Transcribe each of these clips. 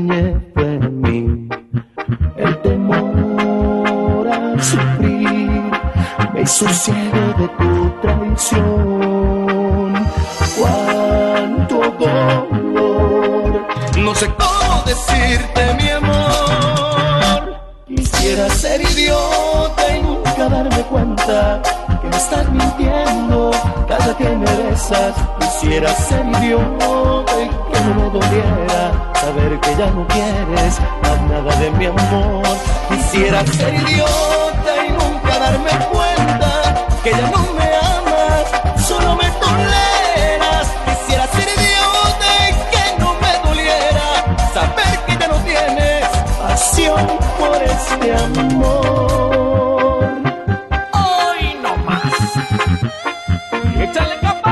dañé fue en mí. El temor a sufrir me hizo ciego de tu traición. Cuánto dolor, no sé cómo decirte mi amor. Quisiera ser idiota y nunca darme cuenta que me estás mintiendo cada que me besas. Quisiera ser idiota y que no me doliera saber que ya no quieres más nada de mi amor. Quisiera ser idiota y nunca darme cuenta que ya no me amas, solo me toleras. Quisiera ser idiota y que no me doliera saber que ya no tienes pasión por este amor. Hoy no más. Échale capa.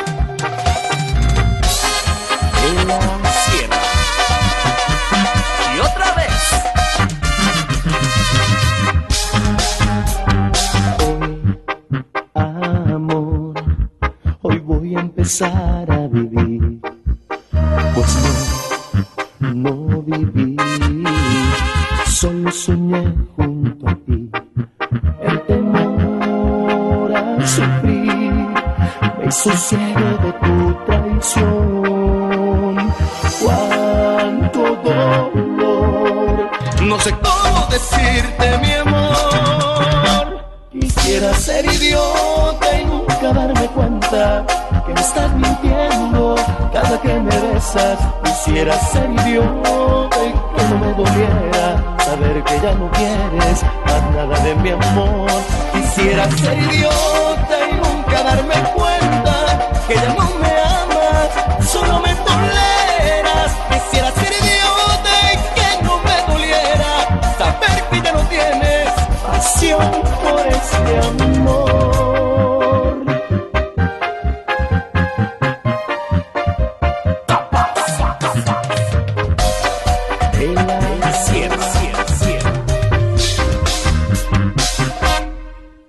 En la sierra. Y otra vez. Hoy, amor, hoy voy a empezar a vivir. Pues no viví, solo soñé junto a ti. El temor a sufrir me hizo ciego de tu traición. Cuánto dolor, no sé cómo decirte mi amor. Quisiera ser idiota y nunca darme cuenta que me estás mintiendo cada que me besas. Quisiera ser idiota y que no me doliera saber que ya no quieres más nada de mi amor. Quisiera ser idiota y nunca darme cuenta